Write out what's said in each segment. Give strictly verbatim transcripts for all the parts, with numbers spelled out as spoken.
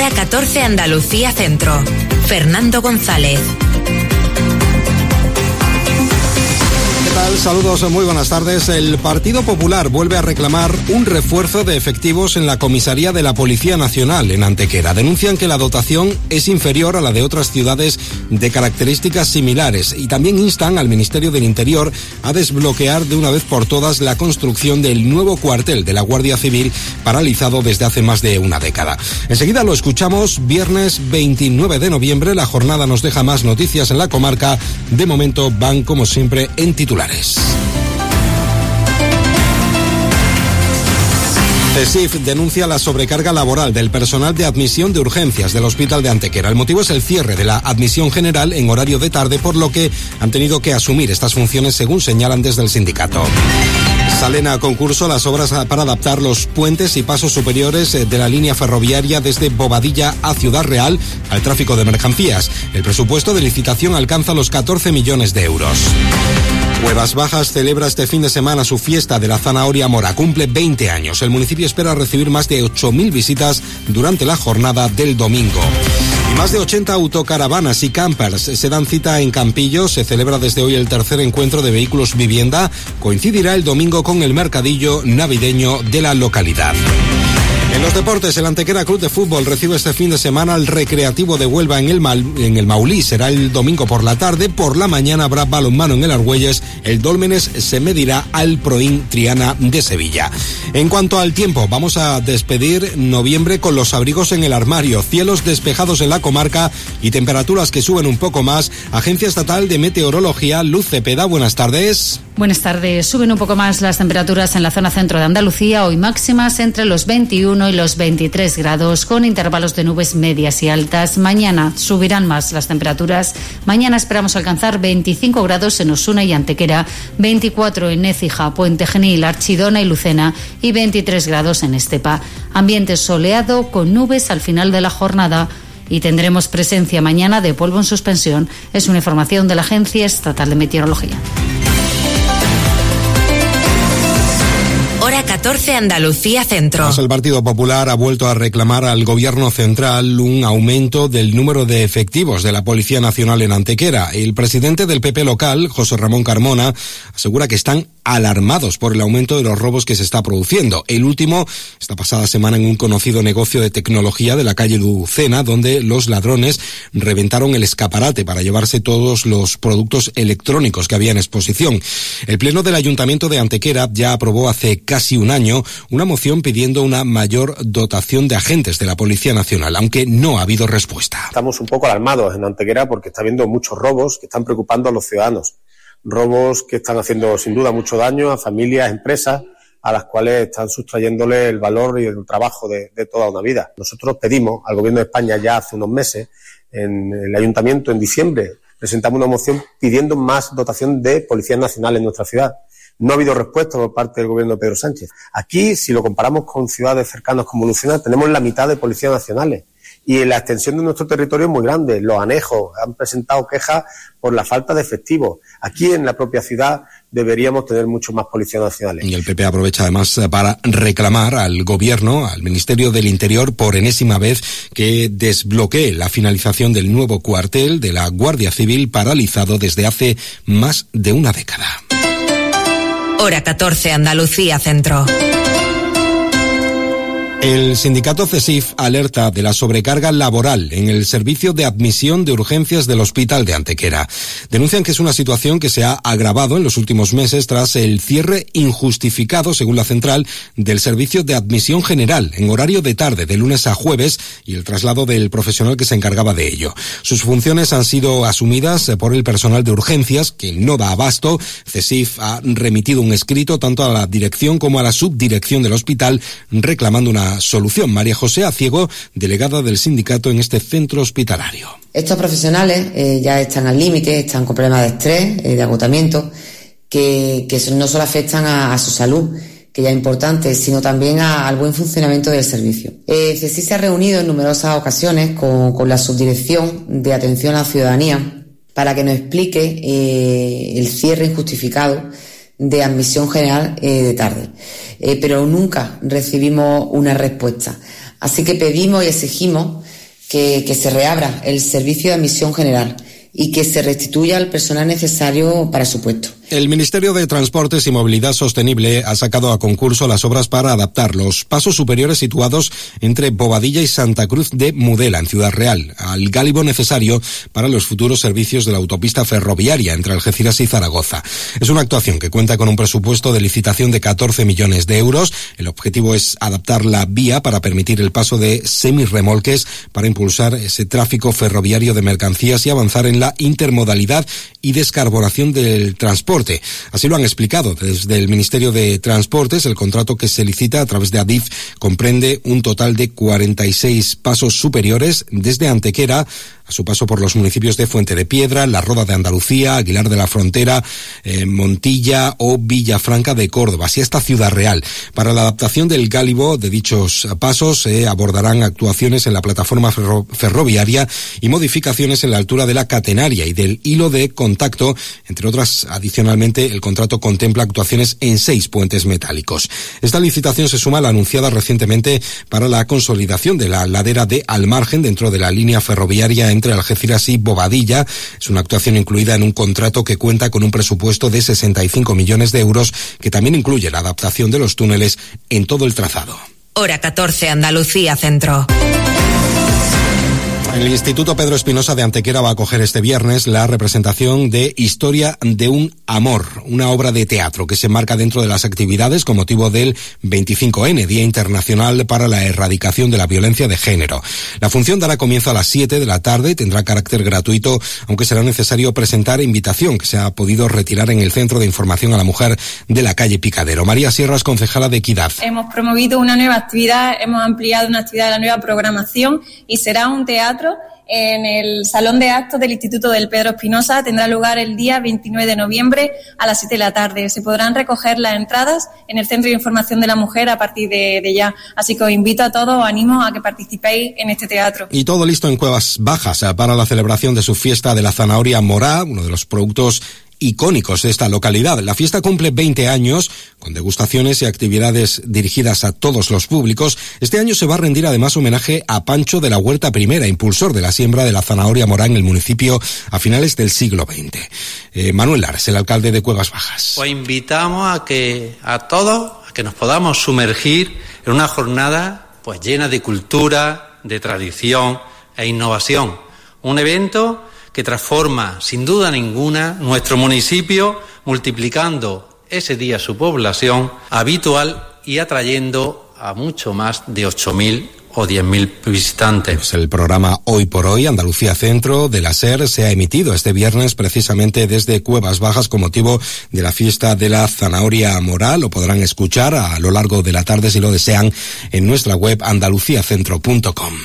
Hora catorce Andalucía Centro. Fernando González. Saludos, muy buenas tardes. El Partido Popular vuelve a reclamar un refuerzo de efectivos en la comisaría de la Policía Nacional en Antequera. Denuncian que la dotación es inferior a la de otras ciudades de características similares y también instan al Ministerio del Interior a desbloquear de una vez por todas la construcción del nuevo cuartel de la Guardia Civil, paralizado desde hace más de una década. Enseguida lo escuchamos. Viernes veintinueve de noviembre, la jornada nos deja más noticias en la comarca. De momento van, como siempre, en titulares. CESIF denuncia la sobrecarga laboral del personal de admisión de urgencias del Hospital de Antequera. El motivo es el cierre de la admisión general en horario de tarde, por lo que han tenido que asumir estas funciones, según señalan desde el sindicato. Salen a concurso las obras para adaptar los puentes y pasos superiores de la línea ferroviaria desde Bobadilla a Ciudad Real al tráfico de mercancías. El presupuesto de licitación alcanza los catorce millones de euros. Cuevas Bajas celebra este fin de semana su fiesta de la zanahoria mora. Cumple veinte años. El municipio espera recibir más de ocho mil visitas durante la jornada del domingo. Y más de ochenta autocaravanas y campers se dan cita en Campillo. Se celebra desde hoy el tercer encuentro de vehículos vivienda. Coincidirá el domingo con el mercadillo navideño de la localidad. En los deportes, el Antequera Club de Fútbol recibe este fin de semana al Recreativo de Huelva en el, Mal, en el Maulí. Será el domingo por la tarde. Por la mañana habrá balonmano en el Argüelles. El Dólmenes se medirá al Proin Triana de Sevilla. En cuanto al tiempo, vamos a despedir noviembre con los abrigos en el armario. Cielos despejados en la comarca y temperaturas que suben un poco más. Agencia Estatal de Meteorología, Luz Cepeda, buenas tardes. Buenas tardes. Suben un poco más las temperaturas en la zona centro de Andalucía. Hoy máximas entre los veintiuno y los veintitrés grados, con intervalos de nubes medias y altas. Mañana subirán más las temperaturas. Mañana esperamos alcanzar veinticinco grados en Osuna y Antequera, veinticuatro en Écija, Puente Genil, Archidona y Lucena y veintitrés grados en Estepa. Ambiente soleado con nubes al final de la jornada. Y tendremos presencia mañana de polvo en suspensión. Es una información de la Agencia Estatal de Meteorología. Hora catorce Andalucía Centro. El Partido Popular ha vuelto a reclamar al Gobierno central un aumento del número de efectivos de la Policía Nacional en Antequera. El presidente del P P local, José Ramón Carmona, asegura que están alarmados por el aumento de los robos que se está produciendo. El último, esta pasada semana, en un conocido negocio de tecnología de la calle Lucena, donde los ladrones reventaron el escaparate para llevarse todos los productos electrónicos que había en exposición. El Pleno del Ayuntamiento de Antequera ya aprobó hace casi un año una moción pidiendo una mayor dotación de agentes de la Policía Nacional, aunque no ha habido respuesta. Estamos un poco alarmados en Antequera porque está habiendo muchos robos que están preocupando a los ciudadanos. Robos que están haciendo sin duda mucho daño a familias, empresas, a las cuales están sustrayéndole el valor y el trabajo de, de toda una vida. Nosotros pedimos al Gobierno de España ya hace unos meses, en el Ayuntamiento en diciembre, presentamos una moción pidiendo más dotación de policías nacionales en nuestra ciudad. No ha habido respuesta por parte del Gobierno de Pedro Sánchez. Aquí, si lo comparamos con ciudades cercanas como Lucena, tenemos la mitad de policías nacionales. Y la extensión de nuestro territorio es muy grande. Los anejos han presentado quejas por la falta de efectivos. Aquí en la propia ciudad deberíamos tener mucho más policías nacionales. Y el P P aprovecha además para reclamar al Gobierno, al Ministerio del Interior, por enésima vez, que desbloquee la finalización del nuevo cuartel de la Guardia Civil, paralizado desde hace más de una década. Hora catorce Andalucía Centro. El sindicato CESIF alerta de la sobrecarga laboral en el servicio de admisión de urgencias del Hospital de Antequera. Denuncian que es una situación que se ha agravado en los últimos meses tras el cierre injustificado, según la central, del servicio de admisión general en horario de tarde, de lunes a jueves, y el traslado del profesional que se encargaba de ello. Sus funciones han sido asumidas por el personal de urgencias, que no da abasto. CESIF ha remitido un escrito tanto a la dirección como a la subdirección del hospital reclamando una solución. María José Aciego, delegada del sindicato en este centro hospitalario. Estos profesionales eh, ya están al límite, están con problemas de estrés, eh, de agotamiento, que, que no solo afectan a, a su salud, que ya es importante, sino también a, al buen funcionamiento del servicio. Eh, CESIF se ha reunido en numerosas ocasiones con, con la subdirección de atención a la ciudadanía para que nos explique eh, el cierre injustificado de admisión general eh, de tarde, eh, pero nunca recibimos una respuesta. Así que pedimos y exigimos que, que se reabra el servicio de admisión general y que se restituya el personal necesario para su puesto. El Ministerio de Transportes y Movilidad Sostenible ha sacado a concurso las obras para adaptar los pasos superiores situados entre Bobadilla y Santa Cruz de Mudela, en Ciudad Real, al gálibo necesario para los futuros servicios de la autopista ferroviaria entre Algeciras y Zaragoza. Es una actuación que cuenta con un presupuesto de licitación de catorce millones de euros. El objetivo es adaptar la vía para permitir el paso de semirremolques para impulsar ese tráfico ferroviario de mercancías y avanzar en la intermodalidad y descarbonación del transporte. Así lo han explicado desde el Ministerio de Transportes. El contrato que se licita a través de Adif comprende un total de cuarenta y seis pasos superiores desde Antequera a su paso por los municipios de Fuente de Piedra, La Roda de Andalucía, Aguilar de la Frontera, eh, Montilla o Villafranca de Córdoba, así hasta Ciudad Real. Para la adaptación del gálibo de dichos pasos se eh, abordarán actuaciones en la plataforma ferro- ferroviaria y modificaciones en la altura de la catenaria y del hilo de contacto. Entre otras, adicionalmente, el contrato contempla actuaciones en seis puentes metálicos. Esta licitación se suma a la anunciada recientemente para la consolidación de la ladera de Almargen dentro de la línea ferroviaria entre Algeciras y Bobadilla. Es una actuación incluida en un contrato que cuenta con un presupuesto de sesenta y cinco millones de euros, que también incluye la adaptación de los túneles en todo el trazado. Hora catorce, Andalucía Centro. El Instituto Pedro Espinosa de Antequera va a acoger este viernes la representación de Historia de un Amor, una obra de teatro que se enmarca dentro de las actividades con motivo del veinticinco ene, Día Internacional para la Erradicación de la Violencia de Género. La función dará comienzo a las siete de la tarde y tendrá carácter gratuito, aunque será necesario presentar invitación que se ha podido retirar en el Centro de Información a la Mujer de la calle Picadero. María Sierra es concejala de Equidad. Hemos promovido una nueva actividad, hemos ampliado una actividad de la nueva programación y será un teatro en el Salón de Actos del Instituto del Pedro Espinosa. Tendrá lugar el día veintinueve de noviembre a las siete de la tarde. Se podrán recoger las entradas en el Centro de Información de la Mujer a partir de, de ya. Así que os invito a todos, os animo a que participéis en este teatro. Y todo listo en Cuevas Bajas para la celebración de su fiesta de la zanahoria morá, uno de los productos icónicos de esta localidad. La fiesta cumple veinte años, con degustaciones y actividades dirigidas a todos los públicos. Este año se va a rendir además homenaje a Pancho de la Huerta I, impulsor de la siembra de la zanahoria morá en el municipio a finales del siglo veinte. Eh, Manuel Lars, el alcalde de Cuevas Bajas. Pues invitamos a que a todos a que nos podamos sumergir en una jornada pues llena de cultura, de tradición e innovación. Un evento que transforma, sin duda ninguna, nuestro municipio, multiplicando ese día su población habitual y atrayendo a mucho más de ocho mil o diez mil visitantes. Pues el programa Hoy por Hoy, Andalucía Centro, de la SER, se ha emitido este viernes precisamente desde Cuevas Bajas con motivo de la fiesta de la zanahoria morá. Lo podrán escuchar a lo largo de la tarde si lo desean en nuestra web andalucía centro punto com.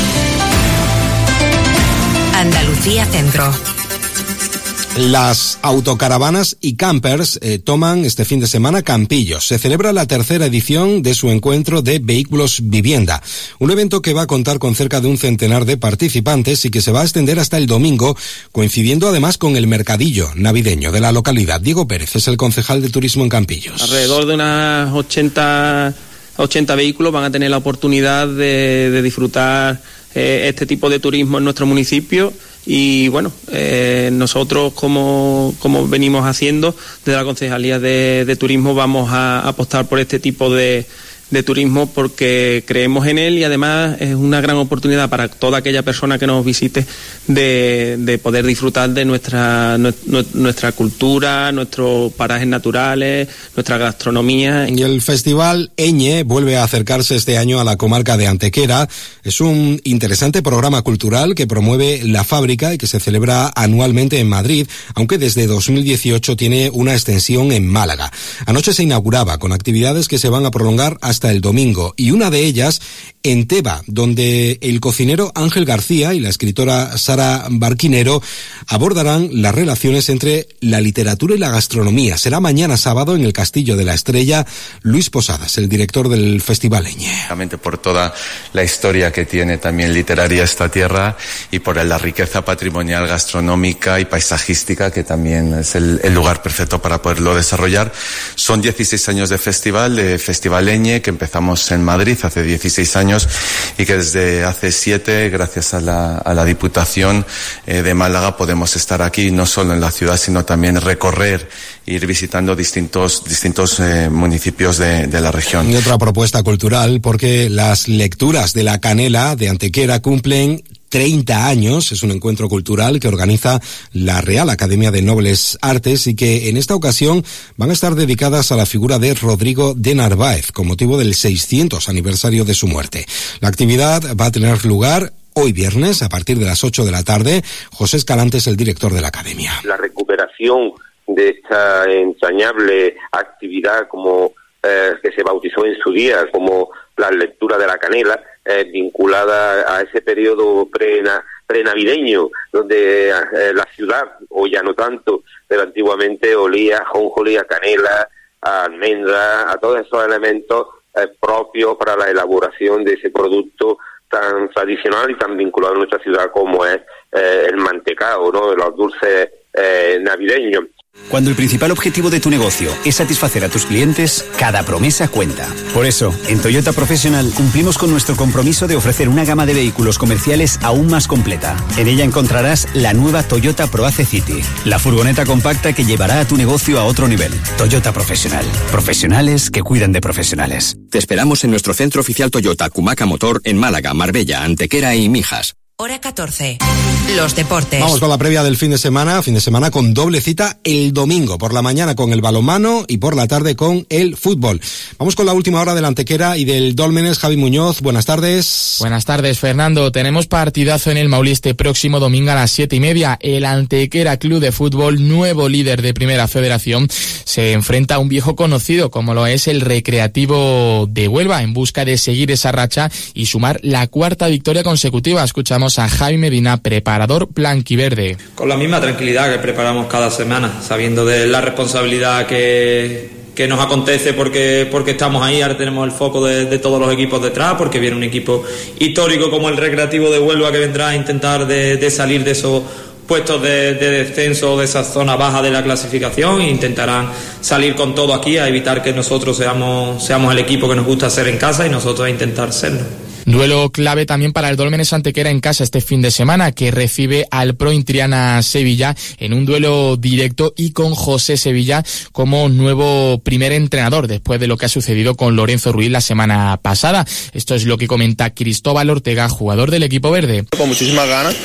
Andalucía Centro. Las autocaravanas y campers eh, toman este fin de semana Campillos. Se celebra la tercera edición de su encuentro de vehículos vivienda. Un evento que va a contar con cerca de un centenar de participantes y que se va a extender hasta el domingo, coincidiendo además con el mercadillo navideño de la localidad. Diego Pérez es el concejal de turismo en Campillos. Alrededor de unas ochenta, ochenta vehículos van a tener la oportunidad de, de disfrutar eh, este tipo de turismo en nuestro municipio. Y bueno, eh, nosotros como, como venimos haciendo desde la Concejalía de, de Turismo vamos a apostar por este tipo de, de turismo porque creemos en él y además es una gran oportunidad para toda aquella persona que nos visite de, de poder disfrutar de nuestra, nuestra cultura, nuestros parajes naturales, nuestra gastronomía. Y el Festival Eñe vuelve a acercarse este año a la comarca de Antequera. Es un interesante programa cultural que promueve la fábrica y que se celebra anualmente en Madrid, aunque desde dos mil dieciocho tiene una extensión en Málaga. Anoche se inauguraba con actividades que se van a prolongar hasta el domingo, y una de ellas en Teba, donde el cocinero Ángel García y la escritora Sara Barquinero abordarán las relaciones entre la literatura y la gastronomía. Será mañana sábado en el Castillo de la Estrella. Luis Posadas, el director del Festival Eñe. Por toda la historia que tiene también literaria esta tierra y por la riqueza patrimonial, gastronómica y paisajística, que también es el, el lugar perfecto para poderlo desarrollar. Son dieciséis años de festival, de Festival Eñe, que empezamos en Madrid hace dieciséis años y que desde hace siete, gracias a la, a la Diputación eh, de Málaga, podemos estar aquí no solo en la ciudad, sino también recorrer e ir visitando distintos, distintos eh, municipios de, de la región. Y otra propuesta cultural, porque las lecturas de la Canela de Antequera cumplen treinta años, es un encuentro cultural que organiza la Real Academia de Nobles Artes y que en esta ocasión van a estar dedicadas a la figura de Rodrigo de Narváez con motivo del seiscientos aniversario de su muerte. La actividad va a tener lugar hoy viernes a partir de las ocho de la tarde. José Escalante es el director de la Academia. La recuperación de esta entrañable actividad como eh, que se bautizó en su día como la lectura de la Canela, Eh, vinculada a ese periodo pre-na, prenavideño, donde eh, la ciudad, o ya no tanto, pero antiguamente olía a jonjolí, a canela, a almendra, a todos esos elementos eh, propios para la elaboración de ese producto tan tradicional y tan vinculado a nuestra ciudad como es eh, el mantecao, ¿no? Los dulces eh, navideños. Cuando el principal objetivo de tu negocio es satisfacer a tus clientes, cada promesa cuenta. Por eso, en Toyota Professional cumplimos con nuestro compromiso de ofrecer una gama de vehículos comerciales aún más completa. En ella encontrarás la nueva Toyota ProAce City, la furgoneta compacta que llevará a tu negocio a otro nivel. Toyota Professional. Profesionales que cuidan de profesionales. Te esperamos en nuestro centro oficial Toyota Cumaca Motor en Málaga, Marbella, Antequera y Mijas. Hora catorce. Los deportes. Vamos con la previa del fin de semana, fin de semana con doble cita el domingo, por la mañana con el balonmano y por la tarde con el fútbol. Vamos con la última hora de la Antequera y del Dólmenes. Javi Muñoz, buenas tardes. Buenas tardes, Fernando. Tenemos partidazo en el Maulí este próximo domingo a las siete y media. El Antequera Club de Fútbol, nuevo líder de Primera Federación, se enfrenta a un viejo conocido como lo es el Recreativo de Huelva, en busca de seguir esa racha y sumar la cuarta victoria consecutiva. Escuchamos a Jaime Medina, preparador blanquiverde. Con la misma tranquilidad que preparamos cada semana, sabiendo de la responsabilidad que, que nos acontece porque, porque estamos ahí. Ahora tenemos el foco de, de todos los equipos detrás, porque viene un equipo histórico como el Recreativo de Huelva que vendrá a intentar de, de salir de esos puestos de, de descenso, de esa zona baja de la clasificación, e intentarán salir con todo aquí a evitar que nosotros seamos, seamos el equipo que nos gusta ser en casa y nosotros a intentar serlo. Duelo clave también para el Dólmenes Antequera en casa este fin de semana, que recibe al Pro Triana Sevilla en un duelo directo y con José Sevilla como nuevo primer entrenador después de lo que ha sucedido con Lorenzo Ruiz la semana pasada. Esto es lo que comenta Cristóbal Ortega, jugador del equipo verde. Con muchísimas ganas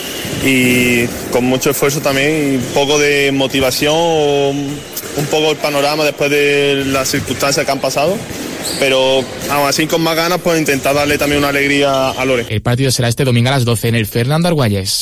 y con mucho esfuerzo también y un poco de motivación, un poco el panorama después de las circunstancias que han pasado. Pero aún así con más ganas pues intentar darle también una alegría a Lore. El partido será este domingo a las doce en el Fernando Argüelles.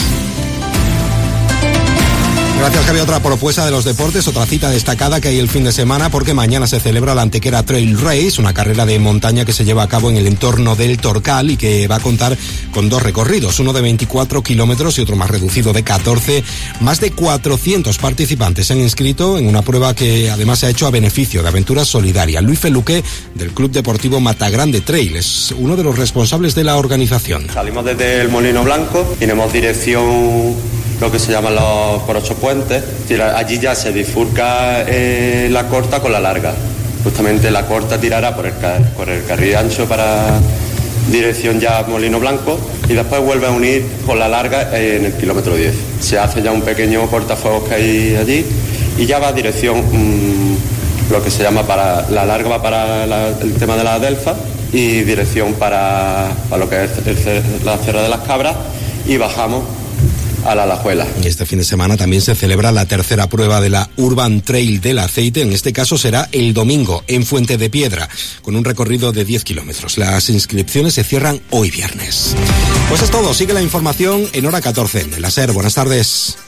Gracias, Javi. Otra propuesta de los deportes, otra cita destacada que hay el fin de semana, porque mañana se celebra la Antequera Trail Race, una carrera de montaña que se lleva a cabo en el entorno del Torcal y que va a contar con dos recorridos, uno de veinticuatro kilómetros y otro más reducido de catorce. Más de cuatrocientos participantes se han inscrito en una prueba que además se ha hecho a beneficio de Aventura Solidaria. Luis Feluque, del Club Deportivo Matagrande Trail, es uno de los responsables de la organización. Salimos desde el Molino Blanco, tenemos dirección lo que se llaman los por ocho puentes. Allí ya se bifurca eh, la corta con la larga. Justamente la corta tirará por el, por el carril ancho para dirección ya Molino Blanco y después vuelve a unir con la larga en el kilómetro diez. Se hace ya un pequeño cortafuegos que hay allí y ya va a dirección mmm, lo que se llama para la larga va para la, el tema de la Adelfa y dirección para, para lo que es el, la Sierra de las Cabras y bajamos a la Alajuela. Y este fin de semana también se celebra la tercera prueba de la Urban Trail del Aceite. En este caso será el domingo en Fuente de Piedra, con un recorrido de diez kilómetros. Las inscripciones se cierran hoy viernes. Pues es todo. Sigue la información en hora catorce. De la SER. Buenas tardes.